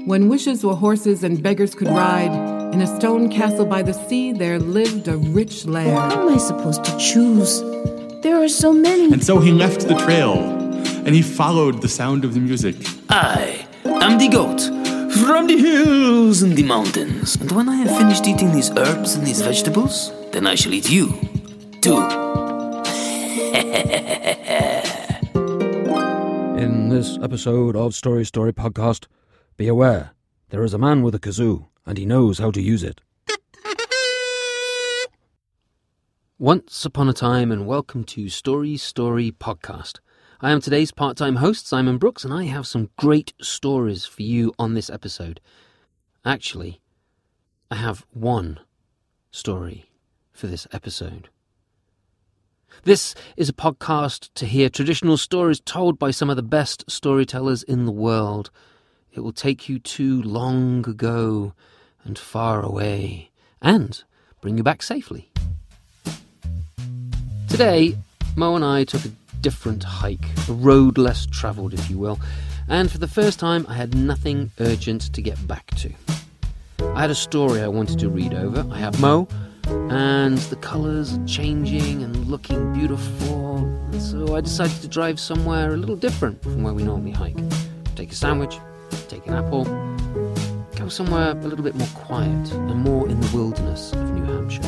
When wishes were horses and beggars could ride, in a stone castle by the sea there lived a rich laird. How am I supposed to choose? There are so many. And so he left the trail, and he followed the sound of the music. I am the goat from the hills and the mountains. And when I have finished eating these herbs and these vegetables, then I shall eat you, too. In this episode of Story Story Podcast, be aware, there is a man with a kazoo, and he knows how to use it. Once upon a time, and welcome to Story Story Podcast. I am today's part-time host, Simon Brooks, and I have some great stories for you on this episode. Actually, I have one story for this episode. This is a podcast to hear traditional stories told by some of the best storytellers in the world. It will take you to long ago and far away, and bring you back safely. Today, Mo and I took a different hike, a road less travelled, if you will, and for the first time I had nothing urgent to get back to. I had a story I wanted to read over. I have Mo, and the colours are changing and looking beautiful, and so I decided to drive somewhere a little different from where we normally hike. Take a sandwich, take an apple, go somewhere a little bit more quiet and more in the wilderness of New Hampshire.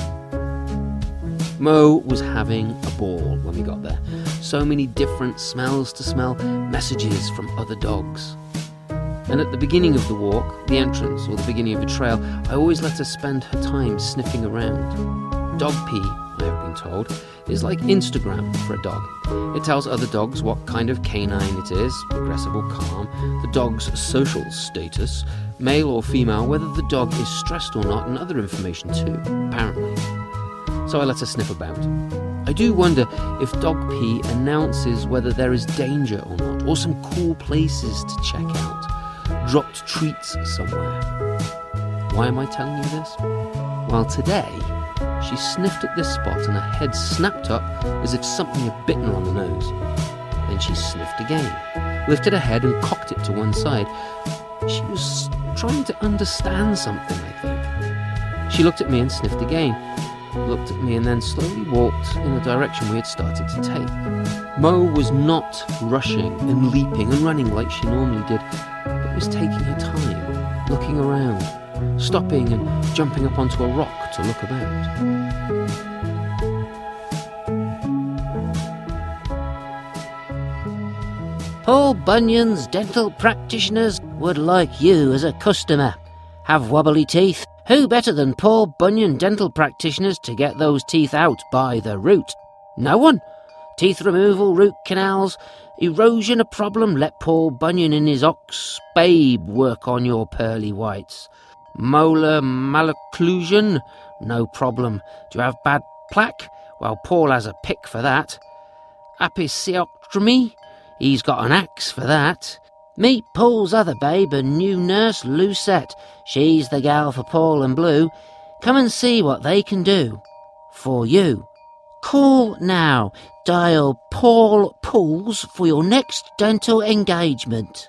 Mo was having a ball when we got there. So many different smells to smell, messages from other dogs. And at the beginning of the walk, the entrance or the beginning of a trail, I always let her spend her time sniffing around. Dog pee, I have been told, is like Instagram for a dog. It tells other dogs what kind of canine it is, aggressive or calm, the dog's social status, male or female, whether the dog is stressed or not, and other information too, apparently. So I let her sniff about. I do wonder if dog pee announces whether there is danger or not, or some cool places to check out, dropped treats somewhere. Why am I telling you this? Well, today, she sniffed at this spot and her head snapped up as if something had bitten her on the nose. Then she sniffed again, lifted her head and cocked it to one side. She was trying to understand something, I think. She looked at me and sniffed again, looked at me and then slowly walked in the direction we had started to take. Mo was not rushing and leaping and running like she normally did, but was taking her time, looking around, stopping and jumping up onto a rock to look about. Paul Bunyan's dental practitioners would like you as a customer. Have wobbly teeth? Who better than Paul Bunyan dental practitioners to get those teeth out by the root? No one. Teeth removal, root canals, erosion a problem, let Paul Bunyan and his ox Babe work on your pearly whites. Molar malocclusion? No problem. Do you have bad plaque? Well, Paul has a pick for that. Apiciotomy? He's got an axe for that. Meet Paul's other babe and new nurse, Lucette. She's the gal for Paul and Blue. Come and see what they can do for you. Call now. Dial Paul Pools for your next dental engagement.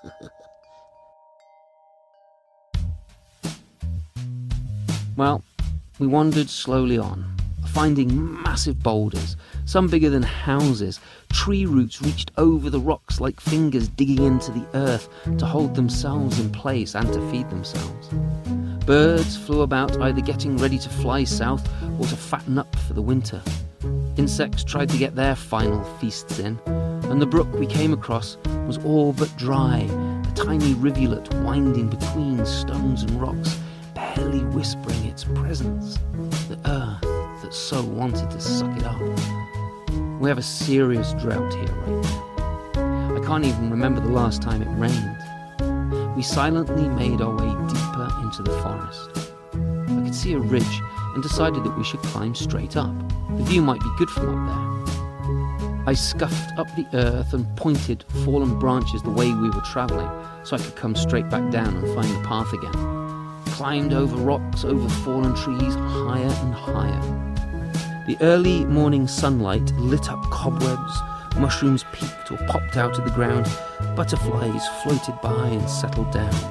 Well, we wandered slowly on, finding massive boulders, some bigger than houses. Tree roots reached over the rocks like fingers digging into the earth to hold themselves in place and to feed themselves. Birds flew about, either getting ready to fly south or to fatten up for the winter. Insects tried to get their final feasts in, and the brook we came across was all but dry, a tiny rivulet winding between stones and rocks, barely whispering its presence, the earth that so wanted to suck it up. We have a serious drought here right now. I can't even remember the last time it rained. We silently made our way deeper into the forest. I could see a ridge and decided that we should climb straight up. The view might be good from up there. I scuffed up the earth and pointed fallen branches the way we were travelling so I could come straight back down and find the path again. Climbed over rocks, over fallen trees, higher and higher. The early morning sunlight lit up cobwebs, mushrooms peeked or popped out of the ground, butterflies floated by and settled down.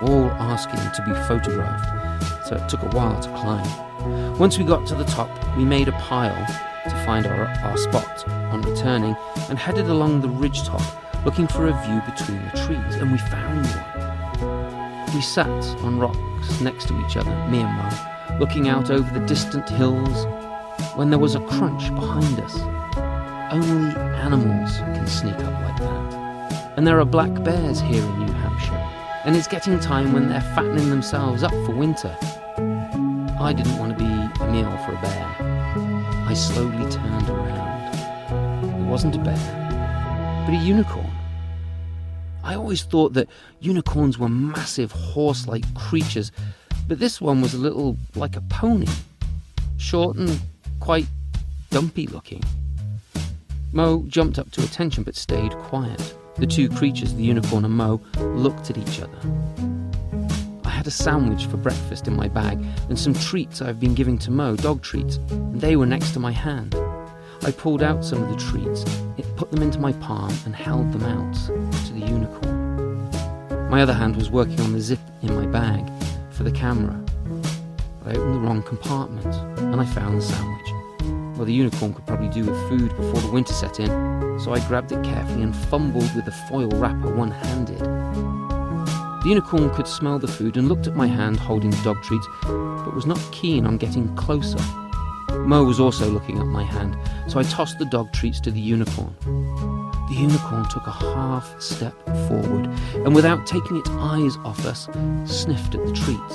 all asking to be photographed, so it took a while to climb. Once we got to the top, we made a pile to find our spot on returning and headed along the ridgetop looking for a view between the trees, and we found one. We sat on rocks next to each other, me and Mo, looking out over the distant hills when there was a crunch behind us. Only animals can sneak up like that. And there are black bears here in New Hampshire, and it's getting time when they're fattening themselves up for winter. I didn't want to be a meal for a bear. I slowly turned around. It wasn't a bear, but a unicorn. I always thought that unicorns were massive horse-like creatures, but this one was a little like a pony, short and quite dumpy looking. Mo jumped up to attention but stayed quiet. The two creatures, the unicorn and Mo, looked at each other. I had a sandwich for breakfast in my bag and some treats I've been giving to Mo, dog treats, and they were next to my hand. I pulled out some of the treats, put them into my palm and held them out to the unicorn. My other hand was working on the zip in my bag for the camera. But I opened the wrong compartment and I found the sandwich. Well, the unicorn could probably do with food before the winter set in, so I grabbed it carefully and fumbled with the foil wrapper one-handed. The unicorn could smell the food and looked at my hand holding the dog treats, but was not keen on getting closer. Mo was also looking at my hand, so I tossed the dog treats to the unicorn. The unicorn took a half step forward, and without taking its eyes off us, sniffed at the treats.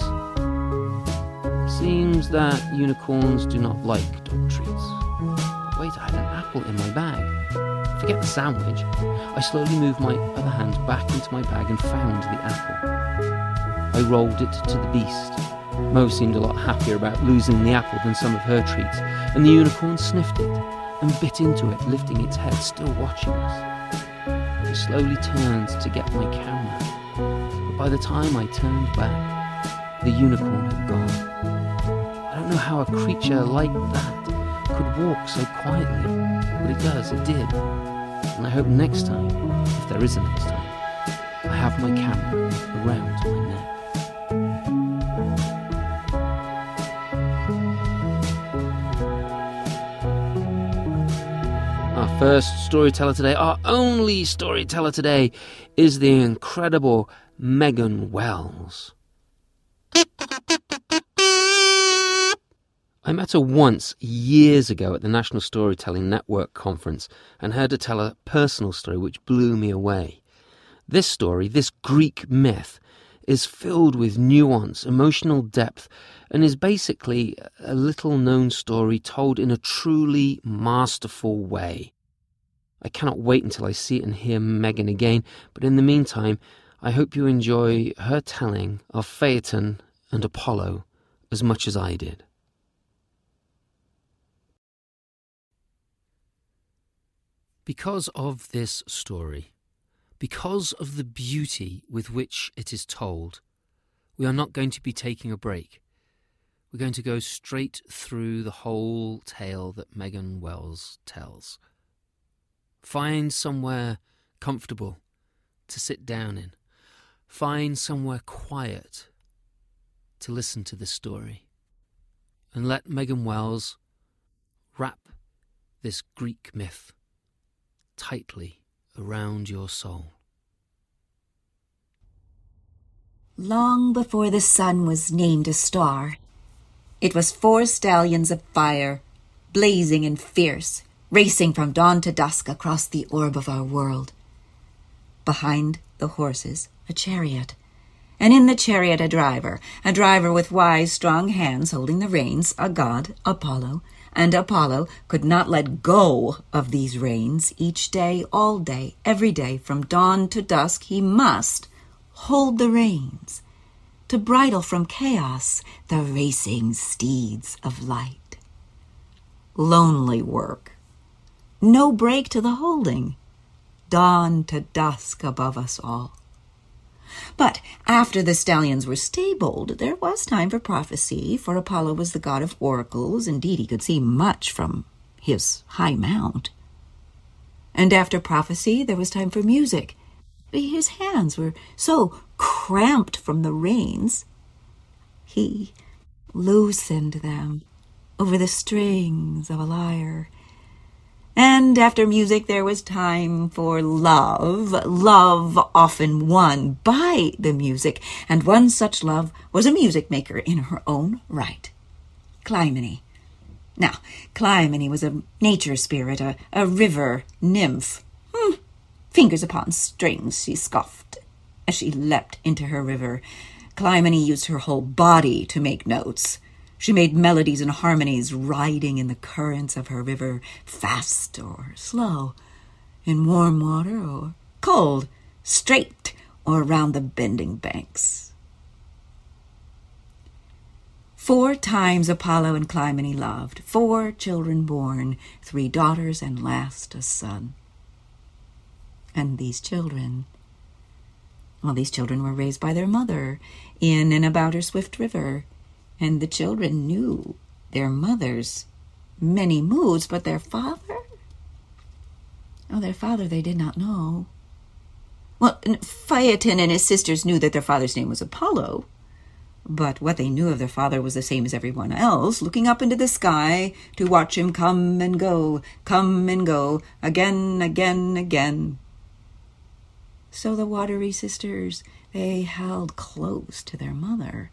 Seems that unicorns do not like dog treats. But wait, I had an apple in my bag. Forget the sandwich. I slowly moved my other hand back into my bag and found the apple. I rolled it to the beast. Mo seemed a lot happier about losing the apple than some of her treats, and the unicorn sniffed it and bit into it, lifting its head, still watching us. I slowly turned to get my camera, but by the time I turned back, the unicorn had gone. I don't know how a creature like that could walk so quietly, but it does, it did. And I hope next time, if there is a next time, I have my camera around my neck. Our first storyteller today, our only storyteller today, is the incredible Megan Wells. I met her once, years ago, at the National Storytelling Network conference and heard her tell a personal story which blew me away. This story, this Greek myth, is filled with nuance, emotional depth, and is basically a little-known story told in a truly masterful way. I cannot wait until I see it and hear Megan again, but in the meantime, I hope you enjoy her telling of Phaeton and Apollo as much as I did. Because of this story, because of the beauty with which it is told, we are not going to be taking a break. We're going to go straight through the whole tale that Megan Wells tells. Find somewhere comfortable to sit down in. Find somewhere quiet to listen to this story. And let Megan Wells wrap this Greek myth tightly around your soul. Long before the sun was named a star, it was 4 stallions of fire, blazing and fierce, racing from dawn to dusk across the orb of our world. Behind the horses, a chariot, and in the chariot a driver with wise, strong hands holding the reins, a god, Apollo, and Apollo could not let go of these reins. Each day, all day, every day, from dawn to dusk, he must hold the reins to bridle from chaos the racing steeds of light. Lonely work. No break to the holding. Dawn to dusk above us all. But after the stallions were stabled, there was time for prophecy, for Apollo was the god of oracles. Indeed, he could see much from his high mount. And after prophecy, there was time for music, his hands were so cramped from the reins. He loosened them over the strings of a lyre. And after music there was time for love. Love often won by the music, and one such love was a music maker in her own right, Clymene. Now, Clymene was a nature spirit, a river nymph. Fingers upon strings, she scoffed as she leapt into her river. Clymene used her whole body to make notes. She made melodies and harmonies riding in the currents of her river, fast or slow, in warm water or cold, straight or round the bending banks. 4 times Apollo and Clymene loved, 4 children born, 3 daughters and last a son. And these children were raised by their mother in and about her swift river. And the children knew their mother's many moods, but their father? Their father they did not know. Well, Phaeton and his sisters knew that their father's name was Apollo, but what they knew of their father was the same as everyone else, looking up into the sky to watch him come and go, again, again, again. So the watery sisters, they held close to their mother.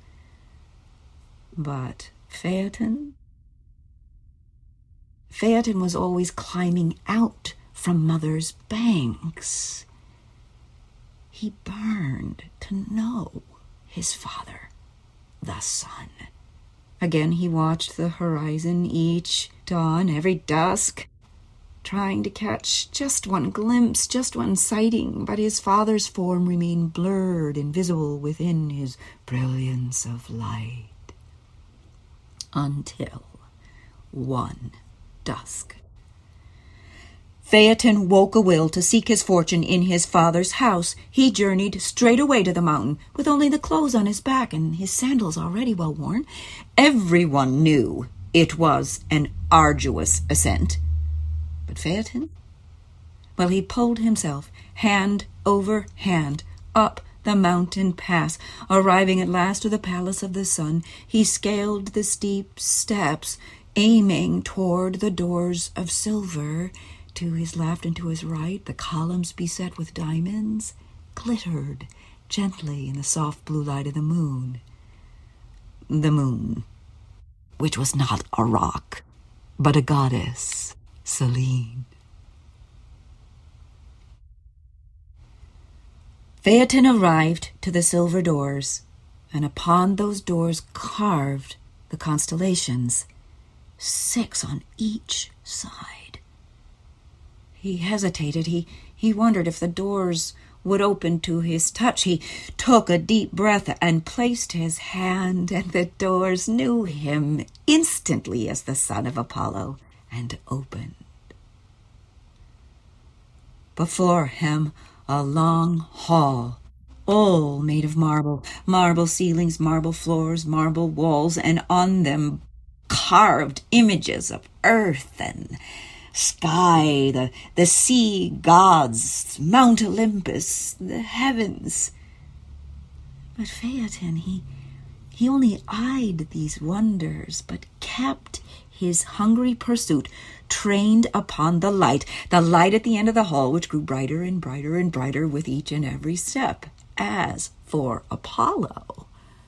But Phaeton was always climbing out from mother's banks. He burned to know his father, the sun. Again he watched the horizon each dawn, every dusk, trying to catch just one glimpse, just one sighting, but his father's form remained blurred, invisible within his brilliance of light. Until one dusk. Phaeton woke a will to seek his fortune in his father's house. He journeyed straight away to the mountain, with only the clothes on his back and his sandals already well worn. Everyone knew it was an arduous ascent. But Phaeton? Well, he pulled himself, hand over hand, up the mountain pass. Arriving at last to the palace of the sun, he scaled the steep steps, aiming toward the doors of silver. To his left and to his right, the columns beset with diamonds glittered gently in the soft blue light of the moon. The moon, which was not a rock, but a goddess, Selene. Phaeton arrived to the silver doors, and upon those doors carved the constellations, 6 on each side. He hesitated. He wondered if the doors would open to his touch. He took a deep breath and placed his hand, and the doors knew him instantly as the son of Apollo, and opened. Before him, a long hall, all made of marble ceilings, marble floors, marble walls, and on them carved images of earth and sky, the sea gods, Mount Olympus, the heavens. But Phaeton, he only eyed these wonders, but kept his hungry pursuit trained upon the light at the end of the hall, which grew brighter and brighter and brighter with each and every step. As for Apollo,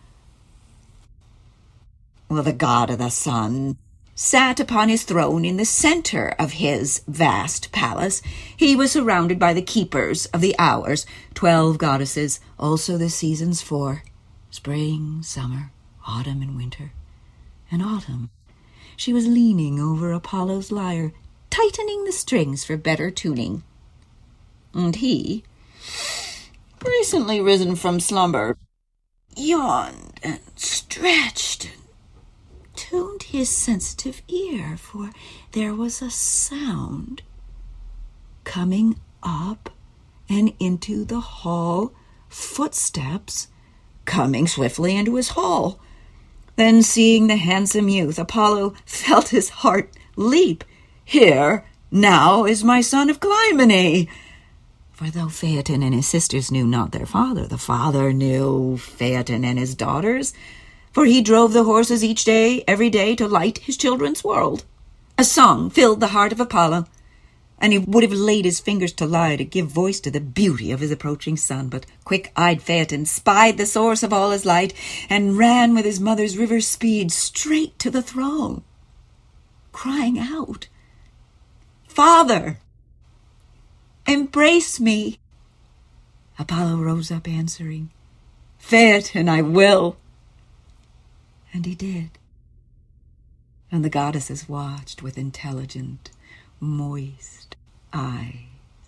well, the god of the sun sat upon his throne in the center of his vast palace. He was surrounded by the keepers of the hours, 12 goddesses, also the seasons 4, spring, summer, autumn, and winter. And autumn, she was leaning over Apollo's lyre, tightening the strings for better tuning. And he, recently risen from slumber, yawned and stretched and tuned his sensitive ear, for there was a sound coming up and into the hall, footsteps coming swiftly into his hall. Then, seeing the handsome youth, Apollo felt his heart leap. Here, now, is my son of Clymene. For though Phaeton and his sisters knew not their father, the father knew Phaeton and his daughters, for he drove the horses each day, every day, to light his children's world. A song filled the heart of Apollo, and he would have laid his fingers to lie to give voice to the beauty of his approaching son, but quick-eyed Phaeton spied the source of all his light, and ran with his mother's river speed straight to the throne, crying out, "Father, embrace me!" Apollo rose up answering, "Phaeton, I will." And he did. And the goddesses watched with intelligent, moist eyes.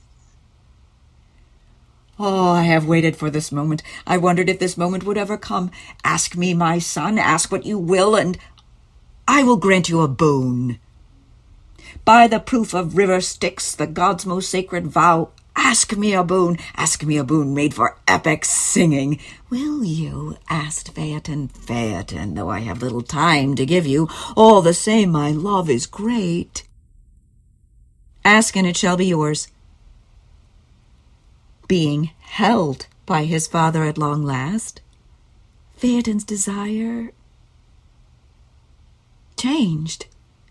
Oh, I have waited for this moment. I wondered if this moment would ever come. Ask me, my son, ask what you will, and I will grant you a boon. By the proof of river Styx, the god's most sacred vow, ask me a boon made for epic singing. Will you? Asked Phaeton. Phaeton, though I have little time to give you, all the same my love is great. Ask and it shall be yours. Being held by his father at long last, Phaeton's desire changed.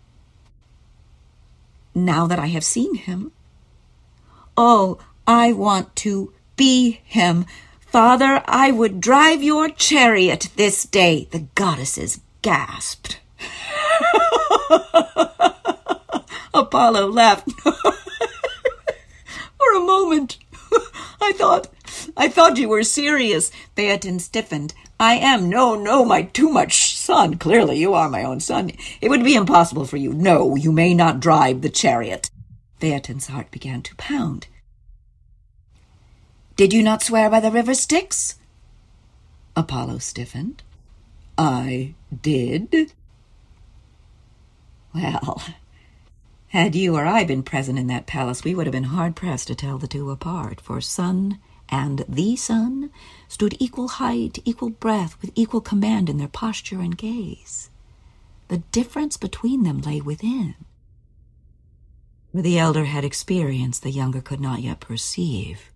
Now that I have seen him, oh, I want to be him. Father, I would drive your chariot this day. The goddesses gasped. Apollo laughed. For a moment, I thought you were serious. Phaeton stiffened. I am. No, my too much son. Clearly you are my own son. It would be impossible for you. No, you may not drive the chariot. Phaeton's heart began to pound. Did you not swear by the river Styx? Apollo stiffened. I did. Well, had you or I been present in that palace, we would have been hard-pressed to tell the two apart, for sun and the sun stood equal height, equal breadth, with equal command in their posture and gaze. The difference between them lay within. Where the elder had experience, the younger could not yet perceive.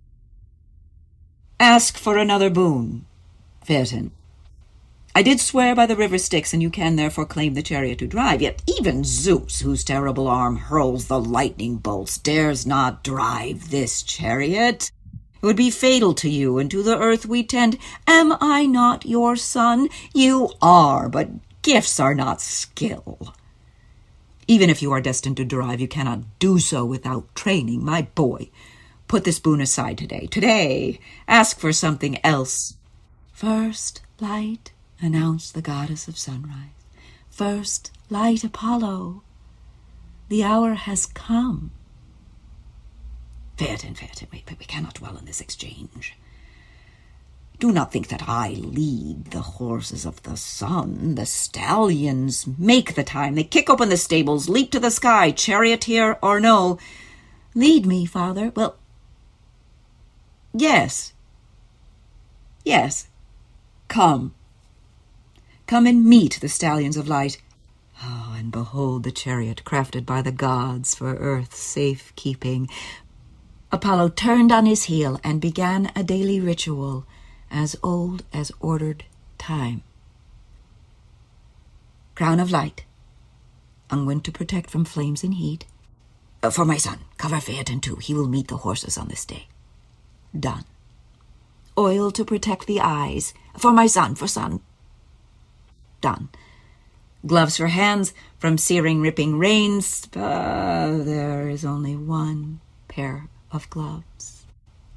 Ask for another boon, Phaeton. I did swear by the river Styx, and you can therefore claim the chariot to drive. Yet even Zeus, whose terrible arm hurls the lightning bolts, dares not drive this chariot. It would be fatal to you, and to the earth we tend. Am I not your son? You are, but gifts are not skill. Even if you are destined to drive, you cannot do so without training. My boy, put this boon aside today. Today, ask for something else. First light, announced the goddess of sunrise. First light, Apollo. The hour has come. Phaeton, wait, we cannot dwell on this exchange. Do not think that I lead the horses of the sun. The stallions make the time. They kick open the stables, leap to the sky, charioteer or no. Lead me, father. Well, yes. Come and meet the stallions of light. Oh, and behold the chariot crafted by the gods for earth's safe-keeping. Apollo turned on his heel and began a daily ritual as old as ordered time. Crown of light, unguent to protect from flames and heat. For my son, cover Phaeton too. He will meet the horses on this day. Done. Oil to protect the eyes. For my son, Done. Gloves for hands from searing, ripping rains. There is only one pair of gloves.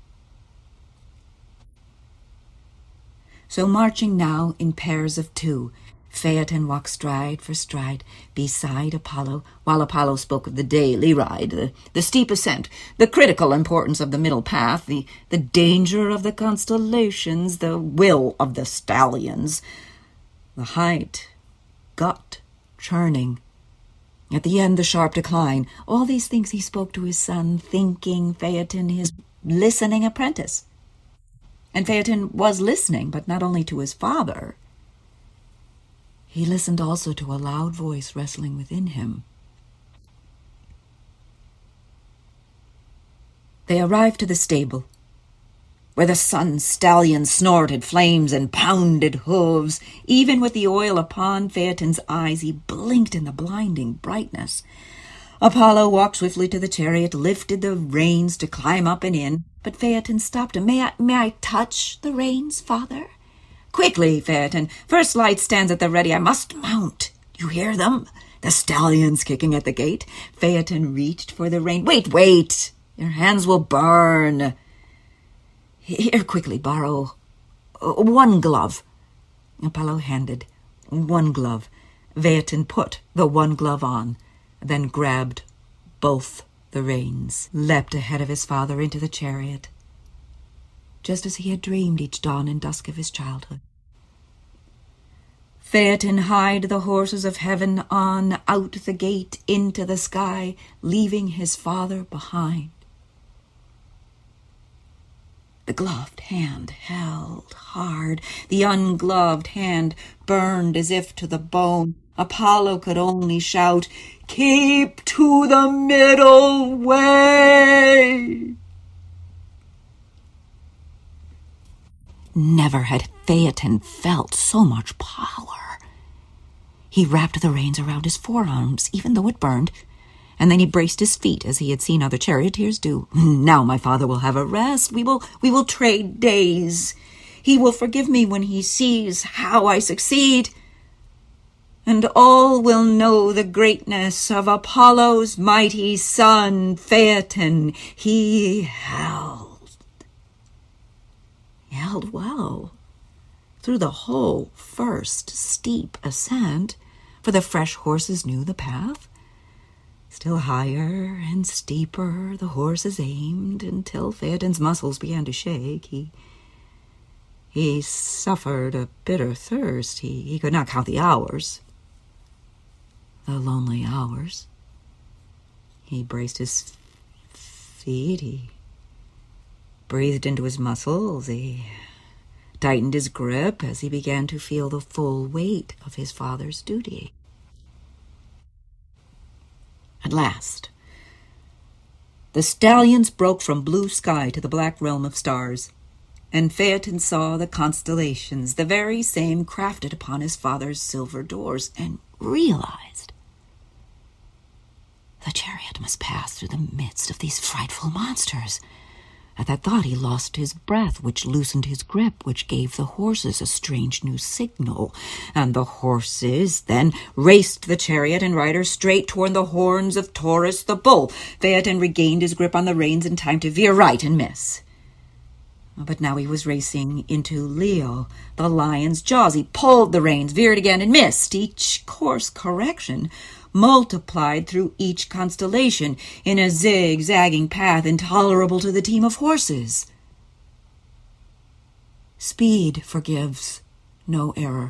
So marching now in pairs of two, Phaeton walked stride for stride beside Apollo, while Apollo spoke of the daily ride, the steep ascent, the critical importance of the middle path, the danger of the constellations, the will of the stallions, the height, gut churning. At the end, the sharp decline. All these things he spoke to his son, thinking Phaeton his listening apprentice. And Phaeton was listening, but not only to his father. He listened also to a loud voice wrestling within him. They arrived to the stable, where the sun stallion snorted flames and pounded hooves. Even with the oil upon Phaeton's eyes, he blinked in the blinding brightness. Apollo walked swiftly to the chariot, lifted the reins to climb up and in, but Phaeton stopped him. May I touch the reins, father? Quickly, Phaeton. First light stands at the ready. I must mount. You hear them? The stallions kicking at the gate. Phaeton reached for the rein. Wait! Your hands will burn. Here, quickly, borrow one glove. Apollo handed one glove. Phaeton put the one glove on, then grabbed both the reins, leapt ahead of his father into the chariot, just as he had dreamed each dawn and dusk of his childhood. Phaeton hied the horses of heaven on, out the gate, into the sky, leaving his father behind. The gloved hand held hard. The ungloved hand burned as if to the bone. Apollo could only shout, "Keep to the middle way!" Never had Phaeton felt so much power. He wrapped the reins around his forearms, even though it burned, and then he braced his feet as he had seen other charioteers do. Now my father will have a rest. We will trade days. He will forgive me when he sees how I succeed. And all will know the greatness of Apollo's mighty son, Phaeton. He held well through the whole first steep ascent, for the fresh horses knew the path. Still higher and steeper the horses aimed, until Phaeton's muscles began to shake. He suffered a bitter thirst. He could not count the hours. The lonely hours. He braced his feet. He breathed into his muscles. He tightened his grip as he began to feel the full weight of his father's duty. At last, the stallions broke from blue sky to the black realm of stars, and Phaeton saw the constellations, the very same crafted upon his father's silver doors, and realized the chariot must pass through the midst of these frightful monsters. At that thought he lost his breath, which loosened his grip, which gave the horses a strange new signal. And the horses then raced the chariot and rider straight toward the horns of Taurus the bull. Phaeton regained his grip on the reins in time to veer right and miss. But now he was racing into Leo, the lion's jaws. He pulled the reins, veered again, and missed. Each course correction multiplied through each constellation in a zigzagging path intolerable to the team of horses. Speed forgives no error.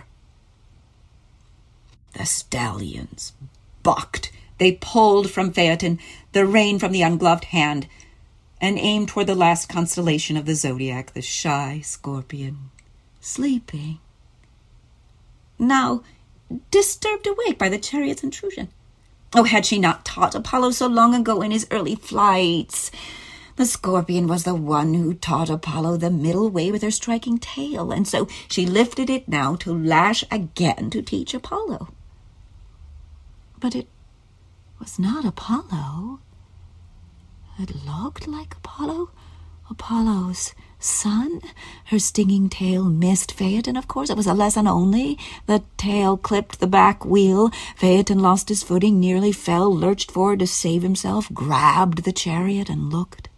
The stallions bucked. They pulled from Phaeton the rein from the ungloved hand and aimed toward the last constellation of the zodiac, the shy Scorpion, sleeping, now disturbed awake by the chariot's intrusion. Oh, had she not taught Apollo so long ago in his early flights? The Scorpion was the one who taught Apollo the middle way with her striking tail, and so she lifted it now to lash again to teach Apollo. But it was not Apollo. It looked like Apollo's son. Her stinging tail missed Phaeton, of course. It was a lesson only. The tail clipped the back wheel. Phaeton lost his footing, nearly fell, lurched forward to save himself, grabbed the chariot, and looked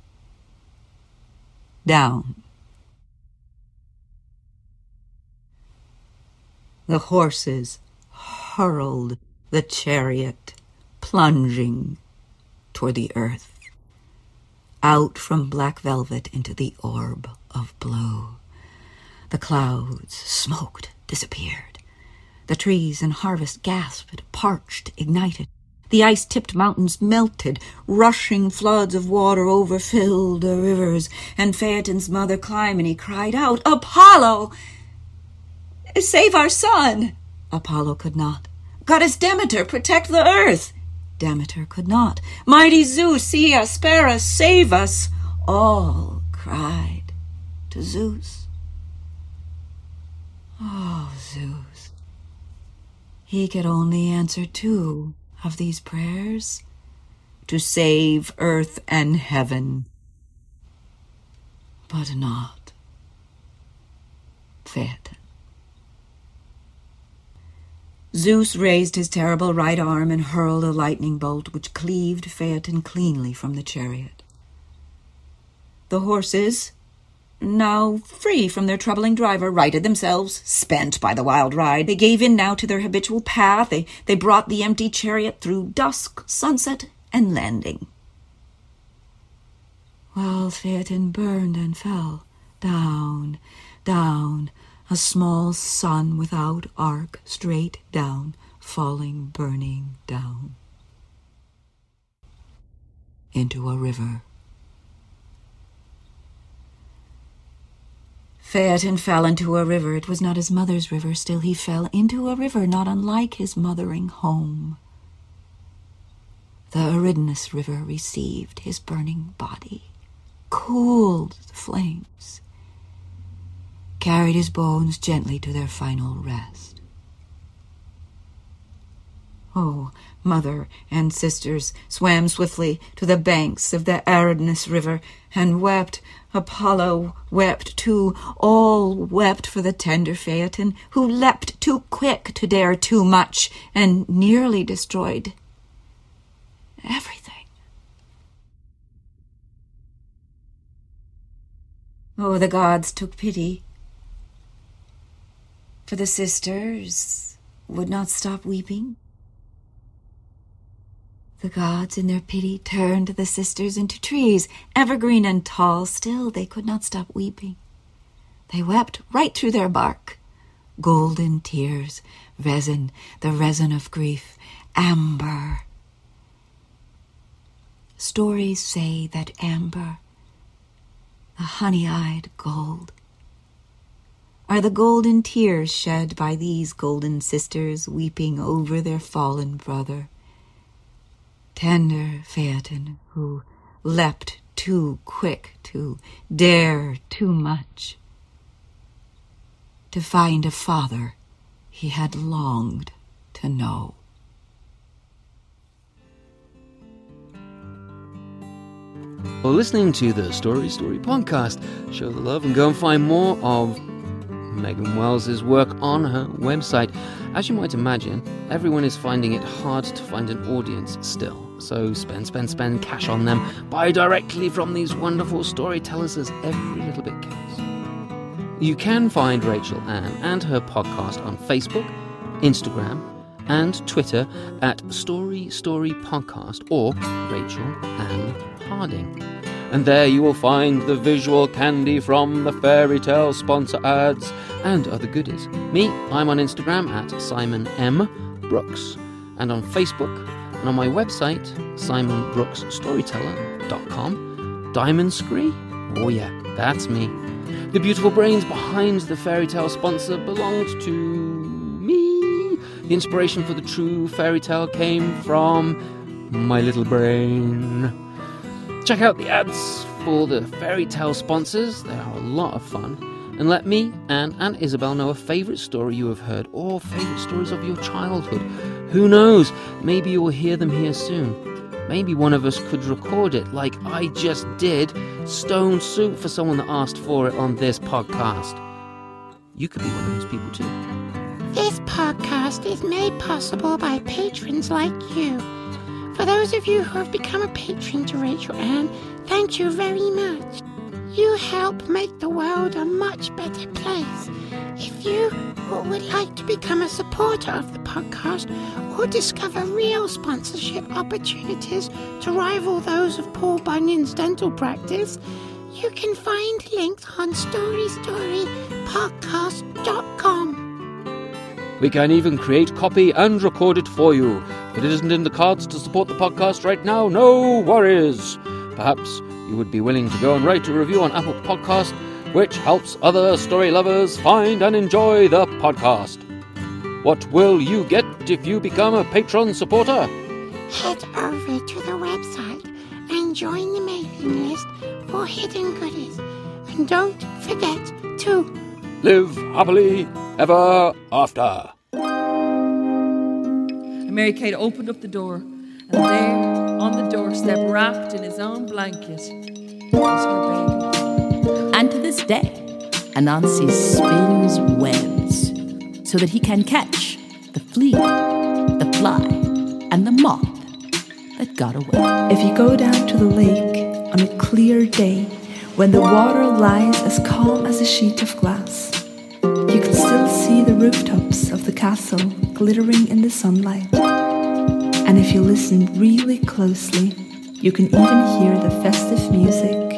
down. The horses hurled the chariot, plunging toward the earth, out from black velvet into the orb of blue. The clouds smoked, disappeared. The trees in harvest gasped, parched, ignited. The ice-tipped mountains melted. Rushing floods of water overfilled the rivers, and Phaeton's mother climbed, and he cried out, "Apollo! Save our son!" Apollo could not. "Goddess Demeter, protect the earth!" Demeter could not. "Mighty Zeus, see us, spare us, save us!" all cried to Zeus. Oh, Zeus. He could only answer 2 of these prayers to save earth and heaven, but not Phaeton. Zeus raised his terrible right arm and hurled a lightning bolt which cleaved Phaeton cleanly from the chariot. The horses, now free from their troubling driver, righted themselves, spent by the wild ride. They gave in now to their habitual path. They brought the empty chariot through dusk, sunset, and landing. While Phaeton burned and fell, down, down, a small sun without arc, straight down, falling, burning down, into a river. Phaeton fell into a river. It was not his mother's river, still he fell into a river not unlike his mothering home. The Eridanus River received his burning body, cooled the flames, carried his bones gently to their final rest. Oh, mother and sisters swam swiftly to the banks of the Eridanus River and wept. Apollo wept too. All wept for the tender Phaeton, who leapt too quick to dare too much and nearly destroyed everything. Oh, the gods took pity, for the sisters would not stop weeping. The gods, in their pity, turned the sisters into trees, evergreen and tall. Still they could not stop weeping. They wept right through their bark. Golden tears, resin, the resin of grief, amber. Stories say that amber, the honey-eyed gold, are the golden tears shed by these golden sisters weeping over their fallen brother. Tender Phaeton, who leapt too quick to dare too much, to find a father he had longed to know. Well, listening to the Story podcast, show the love and go and find more of Megan Wells's work on her website. As you might imagine, everyone is finding it hard to find an audience still. So spend cash on them. Buy directly from these wonderful storytellers, as every little bit counts. You can find Rachel Ann and her podcast on Facebook, Instagram, and Twitter at Story Podcast or Rachel Ann Harding. And there you will find the visual candy from the fairy tale sponsor ads and other goodies. Me, I'm on Instagram at Simon M. Brooks, and on Facebook and on my website, simonbrooksstoryteller.com. Diamond Scree? Oh yeah, that's me. The beautiful brains behind the fairy tale sponsor belonged to me. The inspiration for the true fairy tale came from my little brain. Check out the ads for the fairy tale sponsors. They are a lot of fun. And let me, Anne, and Isabel know a favourite story you have heard or favourite stories of your childhood. Who knows? Maybe you will hear them here soon. Maybe one of us could record it like I just did. Stone soup for someone that asked for it on this podcast. You could be one of those people too. This podcast is made possible by patrons like you. For those of you who have become a patron to Rachel Ann, thank you very much. You help make the world a much better place. If you would like to become a supporter of the podcast or discover real sponsorship opportunities to rival those of Paul Bunyan's dental practice, you can find links on storypodcast.com. We can even create copy and record it for you. If it isn't in the cards to support the podcast right now, no worries. Perhaps you would be willing to go and write a review on Apple Podcast, which helps other story lovers find and enjoy the podcast. What will you get if you become a Patreon supporter? Head over to the website and join the mailing list for hidden goodies. And don't forget to live happily ever after. And Mary Kate opened up the door, and there, on the doorstep, wrapped in his own blanket, was her baby. And to this day, Anansi spins webs so that he can catch the flea, the fly, and the moth that got away. If you go down to the lake on a clear day, when the water lies as calm as a sheet of glass, you can still see the rooftops of the castle glittering in the sunlight. And if you listen really closely, you can even hear the festive music